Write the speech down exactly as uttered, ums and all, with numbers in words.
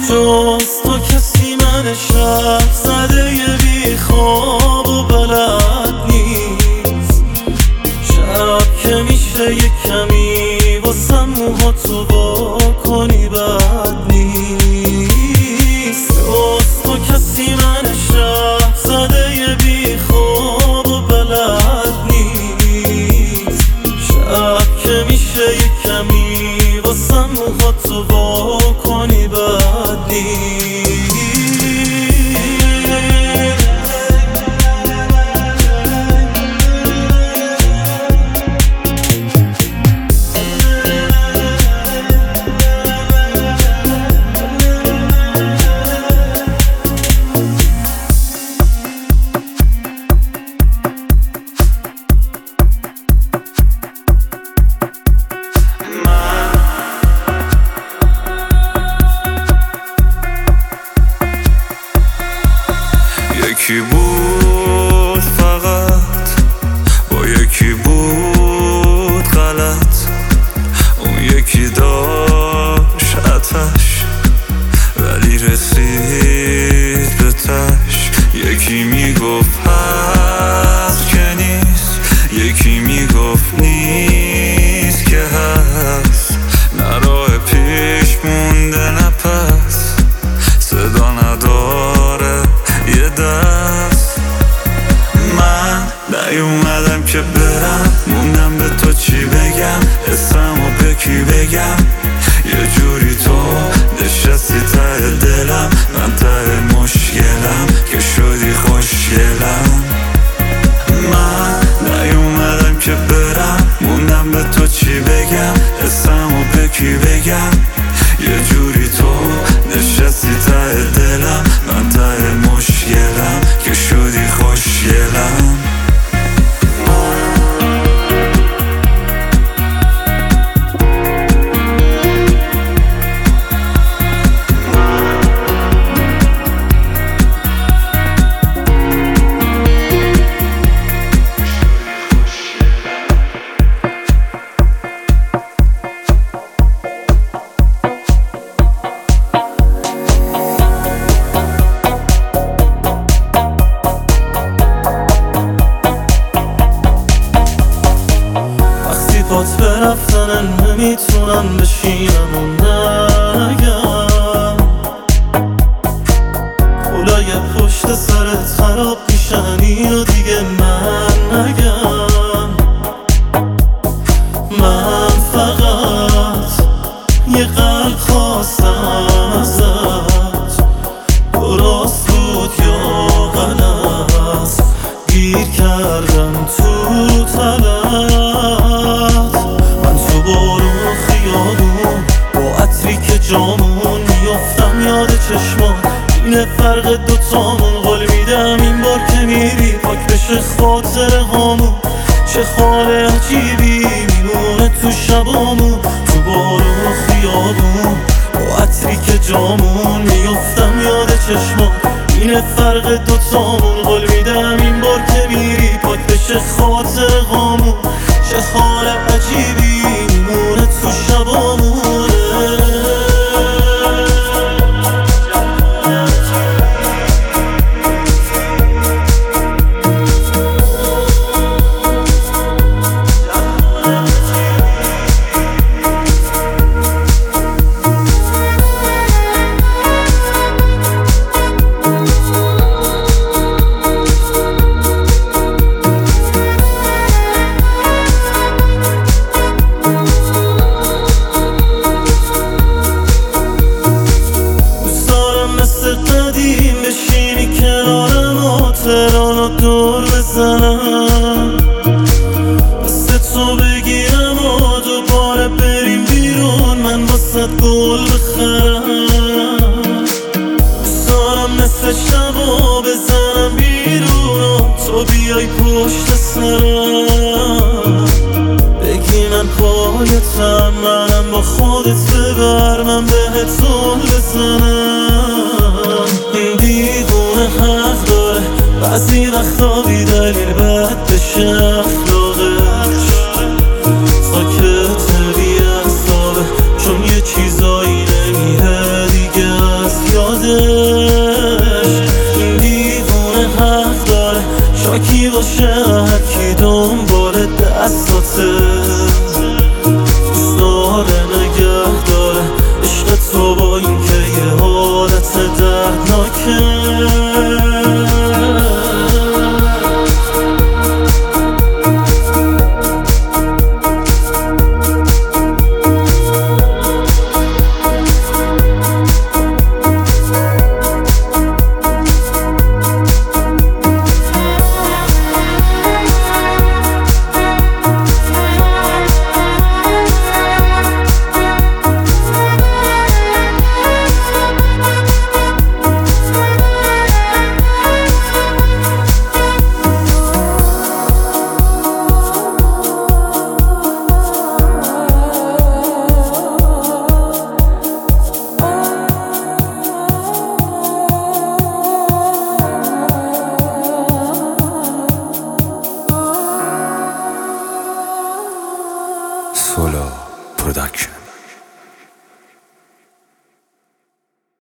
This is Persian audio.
جز تو کسی من شب زده ی بی خواب و بلد نیست. شب که میشه یک کمی واسم موها تو با کنی بد نیست. جز تو کسی من شب زده ی بی خواب و بلد نیست. شب که میشه یک کمی واسم موها تو با کنی بد نیست. یکی بود فقط با یکی بود غلط، اون یکی داشت آتش ولی رسید به تش. یکی میگفت هست که نیست، یکی میگفت نیست که هست. نه راه پیش مونده نه پس، صدا نداره یه دست. من نیومدم که برم، موندم به تو چی بگم، اسمو به کی بگم. یه جوری تو نشستی ته دلم، من ته مشکلم که شدی خوشگلم. من نیومدم که برم، موندم به تو چی بگم، اسمو به کی بگم. یه جوری تو نشستی ته دلم، من ته مشکلم که شدی خوشگلم. بات برفتنن نمیتونم بشینم و نگم. کلای پشت سرت خراب میشن اینو دیگه من نگم. من فقط یه قلب خواستم ازت، درست بود یا غلط، گیر کردم تو طلب. با عطری که جامون میافتم یاد چشمان، اینه فرق دوتامون. قول میدم این بار که میری پاک بشه خاطر هامون. چه حال عجیبی میمونه تو شبامون، تو بارون خیابون. با عطری که جامون میافتم یاد چشمان، اینه فرق دوتامون. قول میدم این بار که میری پاک بشه خاطر هامون. چه حال عجیبی میمونه تو شبامونه. بشینی کنارم و تهرانو دور بزنم، دست تو بگیرم و دوباره بریم بیرون، من واسه گل بخرم. دوستارم نصف شبا بزنم بیرون و تو بیای پشت سرم. بگی من پایتم، منم با خودت ببر، من بهت زل بزنم.